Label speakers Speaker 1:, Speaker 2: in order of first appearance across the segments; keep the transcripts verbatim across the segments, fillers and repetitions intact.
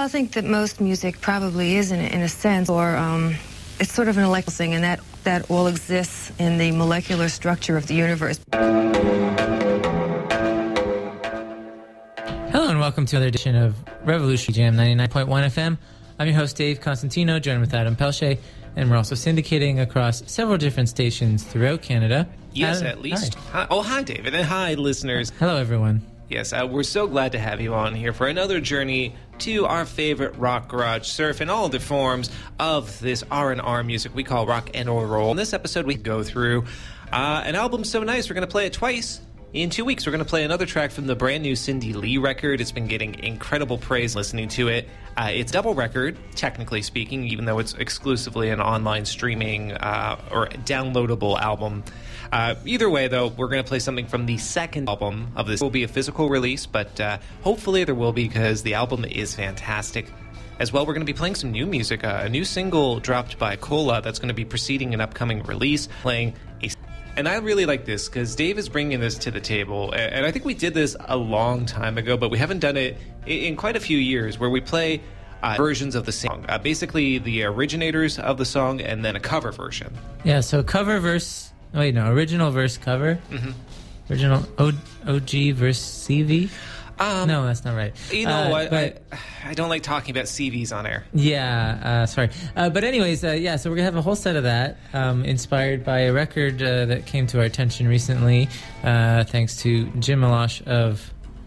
Speaker 1: I think that most music probably is, in, in a sense, or um, it's sort of an electrical thing, and that, that all exists in the molecular structure of the universe.
Speaker 2: Hello and welcome to another edition of Revolution Jam ninety-nine point one F M. I'm your host, Dave Constantino, joined with Adam Pelche, and we're also syndicating across several different stations throughout Canada.
Speaker 3: Yes,
Speaker 2: Adam,
Speaker 3: at least.
Speaker 2: hi.
Speaker 3: Hi. Oh, hi, David, and hi, listeners.
Speaker 2: Hello, everyone.
Speaker 3: Yes, uh, we're so glad to have you on here for another journey to our favorite rock garage surf and all the forms of this R and R music we call rock and roll. In this episode, we go through uh, an album so nice, we're going to play it twice. In two weeks, we're going to play another track from the brand new Cindy Lee record. It's been getting incredible praise listening to it. Uh, it's a double record, technically speaking, even though it's exclusively an online streaming uh, or downloadable album. Uh, either way, though, we're going to play something from the second album of this. It will be a physical release, but uh, hopefully there will be, because the album is fantastic. As well, we're going to be playing some new music. Uh, a new single dropped by Cola that's going to be preceding an upcoming release, playing a... And I really like this because Dave is bringing this to the table. And I think we did this a long time ago, but we haven't done it in quite a few years, where we play uh, versions of the song. Uh, basically, the originators of the song and then a cover version.
Speaker 2: Yeah, so cover verse... Wait, no, original verse cover? Mm-hmm. Original o- O G verse C V? Um, no, that's not right.
Speaker 3: You know,
Speaker 2: uh,
Speaker 3: I,
Speaker 2: but,
Speaker 3: I, I don't like talking about C Vs on air.
Speaker 2: Yeah, uh, sorry. Uh, but anyways, uh, yeah, so we're going to have a whole set of that, um, inspired by a record uh, that came to our attention recently, uh, thanks to Jim Malosh of...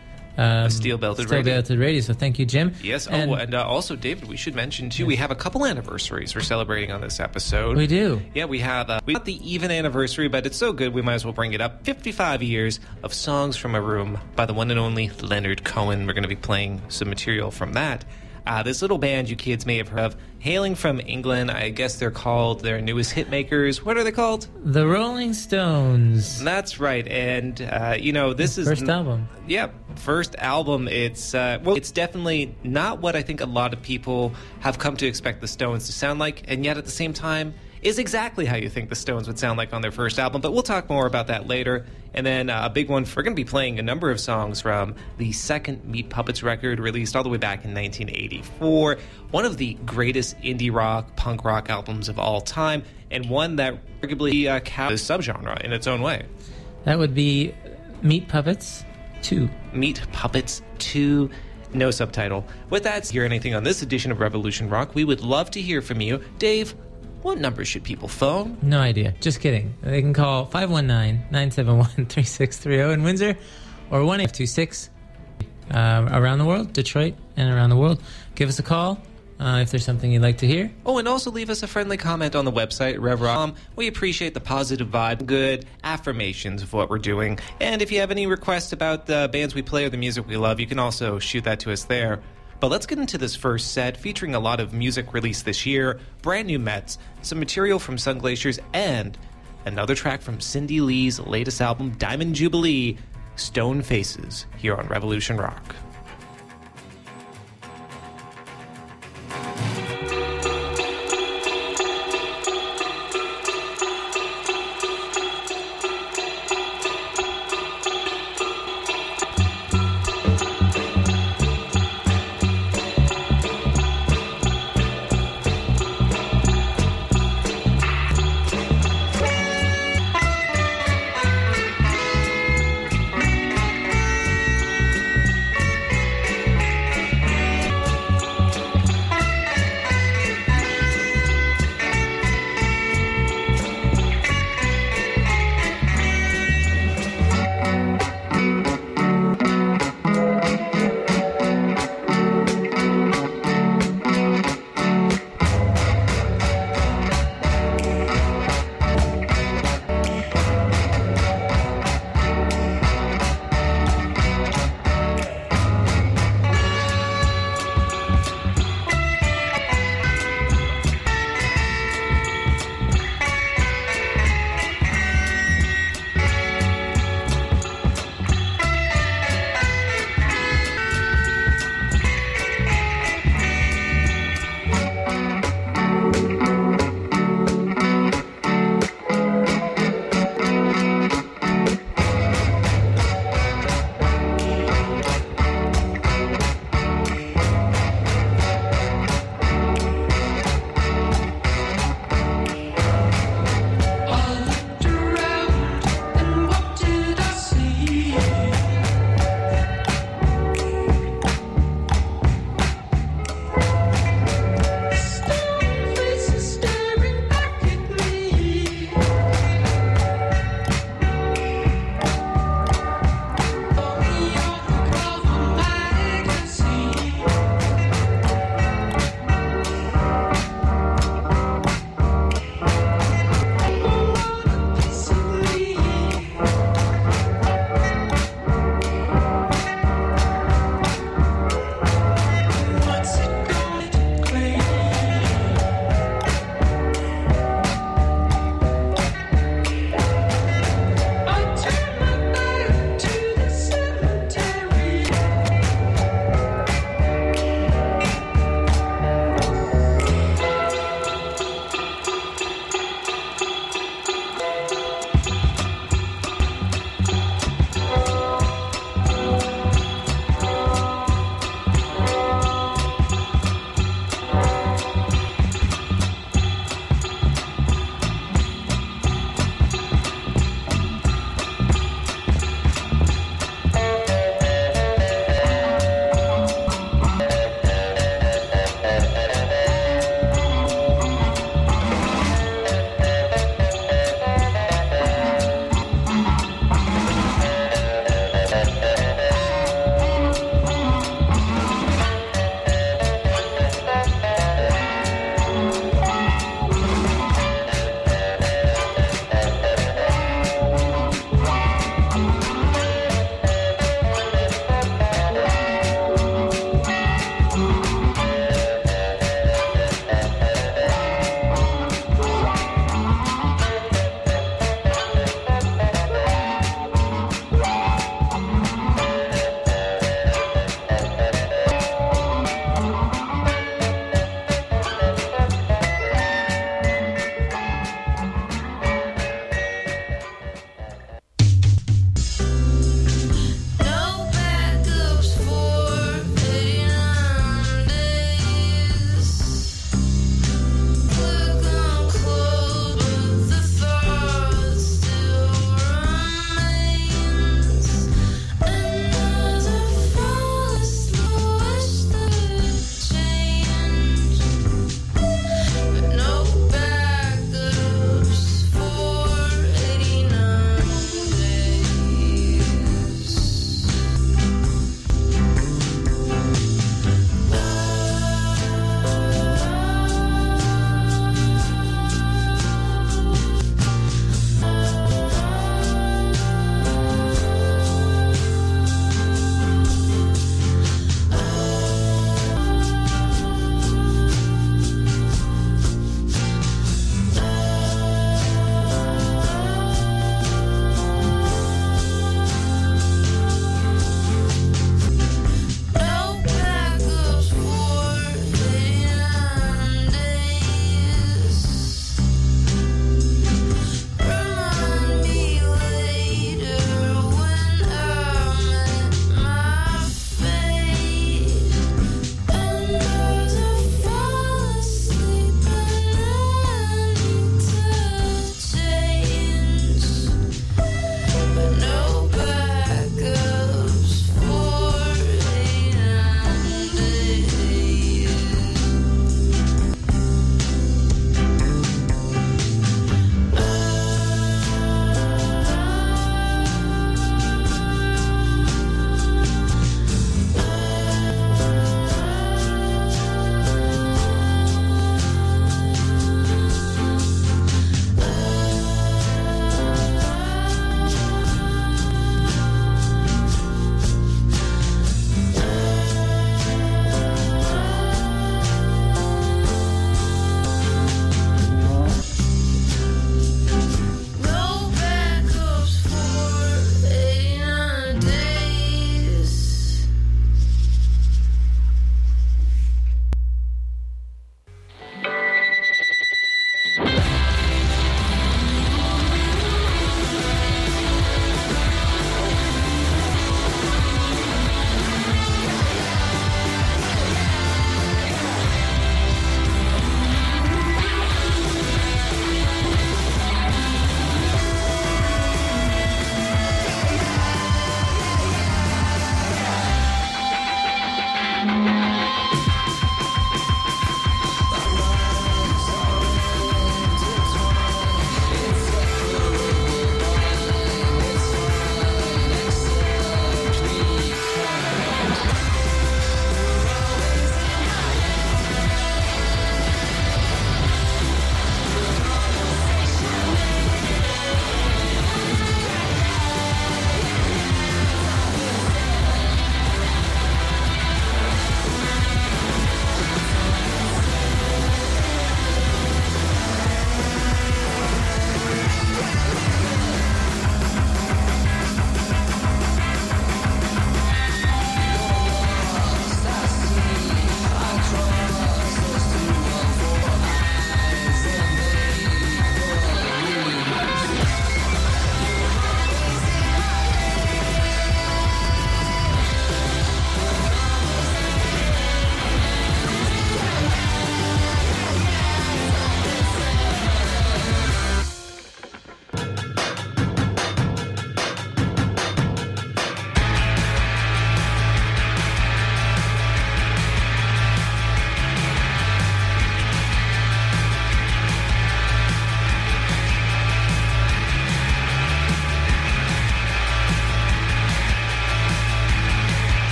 Speaker 2: Um,
Speaker 3: Steel Belted
Speaker 2: Steel
Speaker 3: Radio.
Speaker 2: Belted Radio. So thank you, Jim.
Speaker 3: Yes.
Speaker 2: And,
Speaker 3: oh, and uh, also, David, we should mention, too,
Speaker 2: yes.
Speaker 3: we have a couple anniversaries we're celebrating on this episode.
Speaker 2: We do.
Speaker 3: Yeah, we have uh, we got the even anniversary, but it's so good we might as well bring it up. fifty-five years of Songs from a Room by the one and only Leonard Cohen. We're going to be playing some material from that. Uh, this little band you kids may have heard of, hailing from England. I guess they're called their newest hit makers. What are they called?
Speaker 2: The Rolling Stones.
Speaker 3: That's right. And, uh, you know, this is...
Speaker 2: First n- album.
Speaker 3: Yeah, first album. It's, uh, well, it's definitely not what I think a lot of people have come to expect the Stones to sound like, and yet at the same time is exactly how you think the Stones would sound like on their first album. But we'll talk more about that later. And then uh, a big one, we're going to be playing a number of songs from the second Meat Puppets record, released all the way back in nineteen eighty-four. One of the greatest indie rock, punk rock albums of all time, and one that arguably uh, counts as a subgenre in its own way.
Speaker 2: That would be Meat Puppets two.
Speaker 3: Meat Puppets two. No subtitle. With that, hear anything on this edition of Revolution Rock, we would love to hear from you. Dave, what number should people phone?
Speaker 2: No idea. Just kidding. They can call five one nine, nine seven one, three six three zero in Windsor, or one eight two six uh, around the world, Detroit and around the world. Give us a call uh, if there's something you'd like to hear.
Speaker 3: Oh, and also leave us a friendly comment on the website, rev rock dot com. We appreciate the positive vibe, good affirmations of what we're doing. And if you have any requests about the bands we play or the music we love, you can also shoot that to us there. But let's get into this first set, featuring a lot of music released this year, brand new Mets, some material from Sun Glaciers, and another track from Cindy Lee's latest album, Diamond Jubilee, Stone Faces, here on Revolution Rock.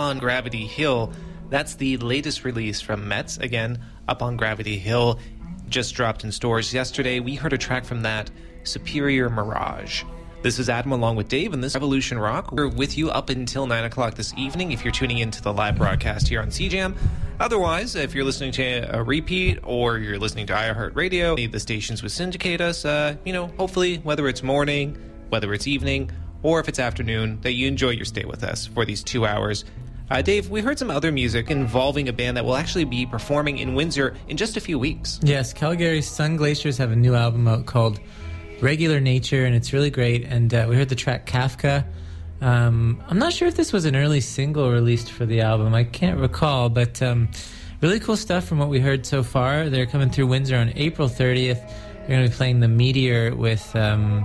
Speaker 3: on Gravity Hill. That's the latest release from Metz. Again, Up on Gravity Hill. Just dropped in stores yesterday. We heard a track from that, Superior Mirage. This is Adam along with Dave, and this is Revolution Rock. We're with you up until nine o'clock this evening if you're tuning into the live broadcast here on C Jam. Otherwise, if you're listening to a repeat or you're listening to iHeartRadio, the stations would syndicate us, uh, you know, hopefully, whether it's morning, whether it's evening, or if it's afternoon, that you enjoy your stay with us for these two hours. Uh, Dave, we heard some other music involving a band that will actually be performing in Windsor in just a few weeks.
Speaker 2: Yes, Calgary's Sun Glaciers have a new album out called Regular Nature, and it's really great. And uh, we heard the track Kafka. Um, I'm not sure if this was an early single released for the album. I can't recall, but um, really cool stuff from what we heard so far. They're coming through Windsor on April thirtieth. They're going to be playing the Meteor with Um,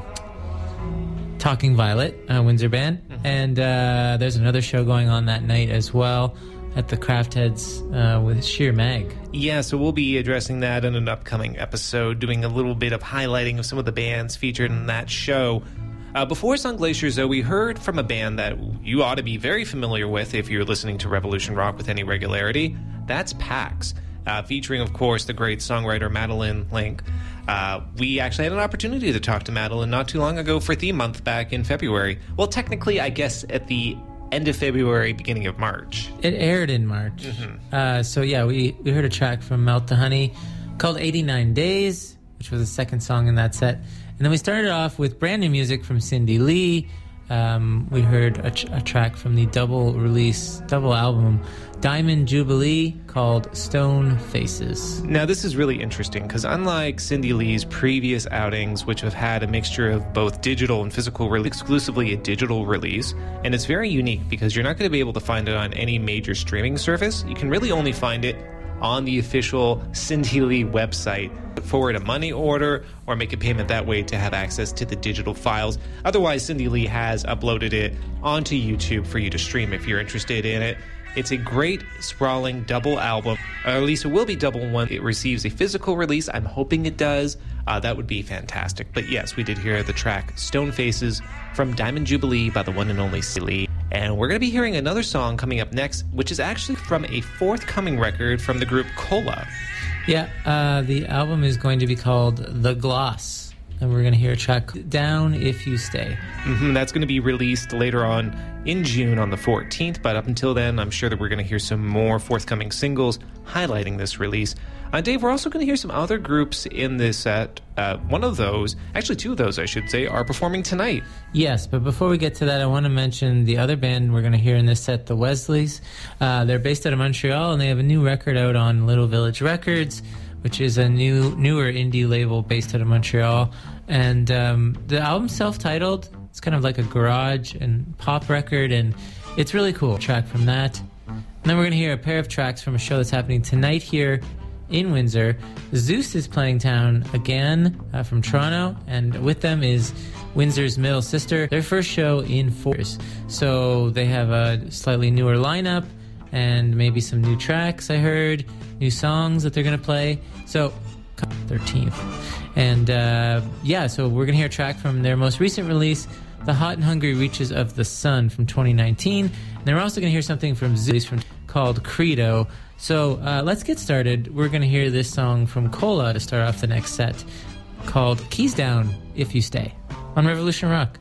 Speaker 2: Talking Violet, uh, Windsor band. Mm-hmm. And uh, there's another show going on that night as well at the Craft Heads uh, with Sheer Mag.
Speaker 3: Yeah, so we'll be addressing that in an upcoming episode, doing a little bit of highlighting of some of the bands featured in that show. Uh, before Sun Glaciers, though, we heard from a band that you ought to be very familiar with if you're listening to Revolution Rock with any regularity. That's Pax, uh, featuring, of course, the great songwriter Madeline Link. Uh, we actually had an opportunity to talk to Madeline not too long ago for Theme Month back in February. Well, technically, I guess at the end of February, beginning of March.
Speaker 2: It aired in March.
Speaker 3: Mm-hmm.
Speaker 2: Uh, so, yeah, we, we heard a track from Melt the Honey called eighty-nine days, which was the second song in that set. And then we started off with brand new music from Cindy Lee. Um, we heard a, ch- a track from the double release, double album, Diamond Jubilee, called Stone Faces.
Speaker 3: Now, this is really interesting because unlike Cindy Lee's previous outings, which have had a mixture of both digital and physical release, exclusively a digital release, and it's very unique because you're not going to be able to find it on any major streaming service. You can really only find it on the official Cindy Lee website. Forward a money order or make a payment that way to have access to the digital files. Otherwise, Cindy Lee has uploaded it onto YouTube for you to stream if you're interested in it. It's a great, sprawling double album. Or at least it will be double when it receives a physical release. I'm hoping it does. Uh, that would be fantastic. But yes, we did hear the track Stone Faces from Diamond Jubilee by the one and only Cindy Lee. And we're going to be hearing another song coming up next, which is actually from a forthcoming record from the group Cola.
Speaker 2: Yeah, uh, the album is going to be called The Gloss, and we're going to hear a track, Down If You Stay.
Speaker 3: Mm-hmm, that's going to be released later on in June on the fourteenth, but up until then, I'm sure that we're going to hear some more forthcoming singles highlighting this release. Uh, Dave, we're also going to hear some other groups in this set. Uh, one of those, actually two of those, I should say, are performing tonight.
Speaker 2: Yes, but before we get to that, I want to mention the other band we're going to hear in this set, the Wesleys. Uh, they're based out of Montreal, and they have a new record out on Little Village Records, which is a new, newer indie label based out of Montreal. And um, the album's self-titled. It's kind of like a garage and pop record, and it's really cool. A track from that. And then we're going to hear a pair of tracks from a show that's happening tonight here in Windsor. Zeus is playing town again uh, from Toronto, and with them is Windsor's Middle Sister, their first show in four years. So they have a slightly newer lineup and maybe some new tracks, I heard, new songs that they're going to play. So, thirteenth. And uh, yeah, so we're going to hear a track from their most recent release, The Hot and Hungry Reaches of the Sun from twenty nineteen. And then we're also going to hear something from Zeus from, called Credo. So uh, let's get started. We're going to hear this song from Cola to start off the next set called Keys Down If You Stay on Revolution Rock.